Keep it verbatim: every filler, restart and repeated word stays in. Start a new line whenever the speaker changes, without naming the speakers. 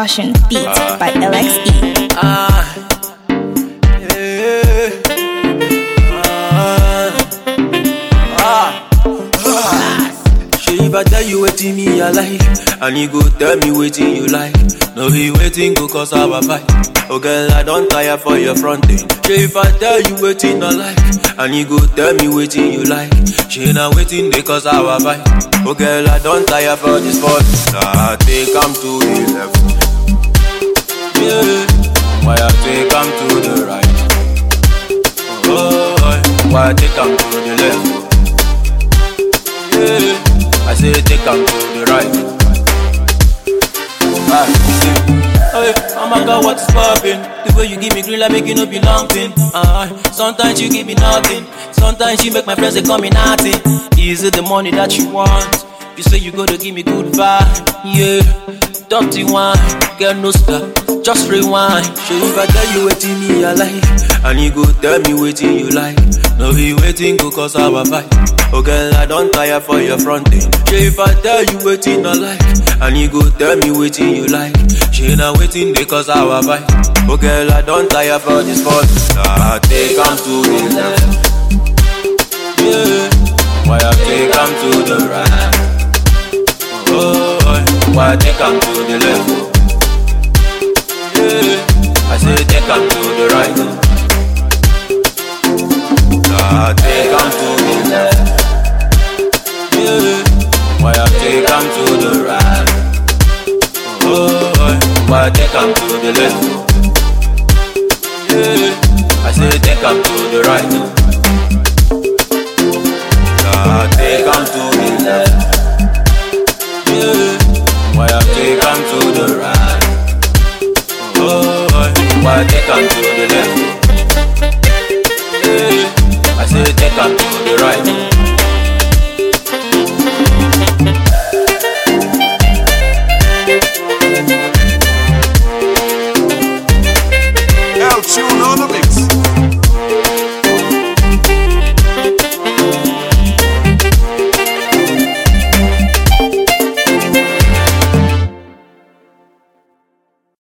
Caution Beat uh, by L X E.
Ah, yeah, ah, ah. Shey if I tell you wetin me I like, and you go tell me wetin you like, no be wetin go cause our fight. Oh girl, I don't tire for your fronting. Shey if I tell you wetin I like, and you go tell me wetin you like, shey na wetin dey cause our fight. Oh girl, I don't tire for this sport. Nah, take am to the left. Yeah. Why I take am to the right? Oh, why I take am to the left? Yeah. I say take am to the right. Ah, see. Hey, oh my God, what's poppin'? The way you give me green like make you no be lumping. Uh, sometimes you give me nothing. Sometimes you make my friends they call me naughty. Is it the money that you want? You say you gotta give me good vibe. Yeah, dirty wine, girl no stop, just rewind. Show if I tell you wetin me I like, and you go tell me wetin you like, no be wetin go cause our fight. Oh girl, I don't tire for your fronting. Show if I tell you wetin I like, and you go tell me wetin you like, show na wetin dey cause our fight. Oh girl, I don't tire for this sport. Nah, take am to the left. Yeah, why I take am to the right? Oh, why I take am to the left? Yeah, I say take am to the right. Nah, take am to the left. Yeah, why I take am to the right? Oh, why I take am to the left? Yeah, I say take am to the right. Nah, take am to the left. Yeah, why I take am to the right? Oh, why I take am to the left? Yeah, I say take am to the right.